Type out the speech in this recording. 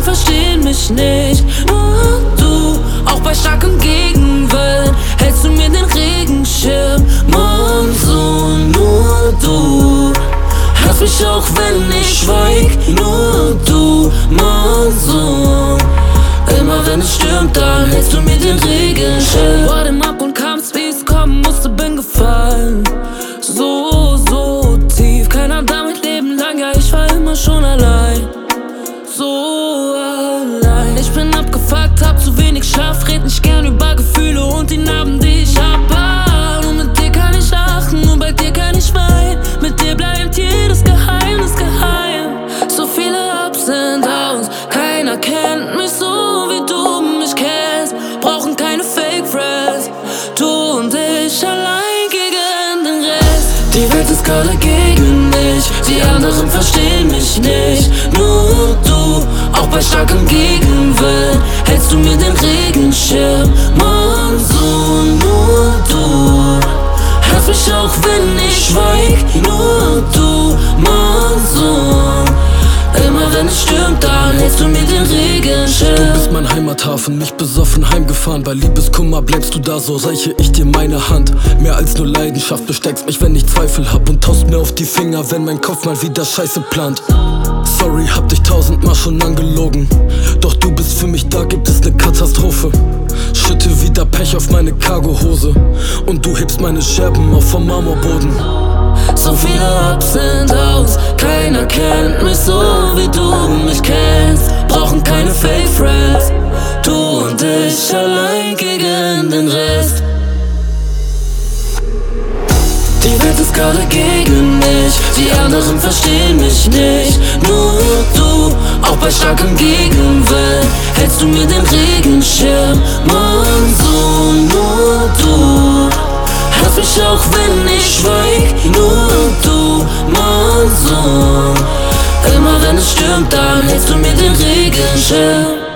verstehen mich nicht. Nur du, auch bei starkem Gegenwind, hältst du mir den Regenschirm. Monsun, nur du hörst mich auch, wenn ich schweig. Nur du, Monsun. Immer wenn es stürmt, dann hältst du mir den Regenschirm. Vor dem Ab und kam's, wie es kommen musste, bin gefallen. So, so tief, keiner damit leben lang, ja, ich war immer schon allein. So allein. Ich bin abgefuckt, hab zu wenig Schlaf, red nicht gern über Gefühle und die Narben, die ich hab. Und mit dir kann ich lachen und bei dir kann ich weinen. Mit dir bleibt jedes Geheimnis geheim. So viele Ups und Downs, keiner kennt mich so wie du mich kennst. Brauchen keine Fake Friends, du und ich allein gegen den Rest. Die Welt ist gerade gegen mich, die anderen verstehen mich nicht. Nur du, auch bei starkem Gegenwind, hältst du mir den Regenschirm. Monsun, nur du hörst mich auch, wenn ich schweig. Nur du, Monsun. Immer wenn es stürmt, dann hältst du mir den Regenschirm. Du bist mein Heimathafen, nicht besoffen heimgefahren. Bei Liebeskummer bleibst du da, so reiche ich dir meine Hand. Mehr als nur Leidenschaft, bestärkst mich, wenn ich Zweifel hab. Und taust mir auf die Finger, wenn mein Kopf mal wieder Scheiße plant. Sorry, hab dich 1000-mal schon angelogen. Doch du bist für mich da, gibt es ne Katastrophe. Schütte wieder Pech auf meine Cargohose. Und du hebst meine Scherben auf vom Marmorboden. So viele Ups und Downs, keiner kennt mich so wie du mich kennst. Brauchen keine Fake Friends, du und ich allein gegen den Rest. Die Welt ist gerade gegen mich, die anderen verstehen mich nicht. Nur du, auch bei starkem Gegenwind, hältst du mir den Regenschirm. Monsun, nur du hörst mich auch, wenn ich schweig. Nur du, Monsun. Immer wenn es stürmt, dann hältst du mir den Regenschirm.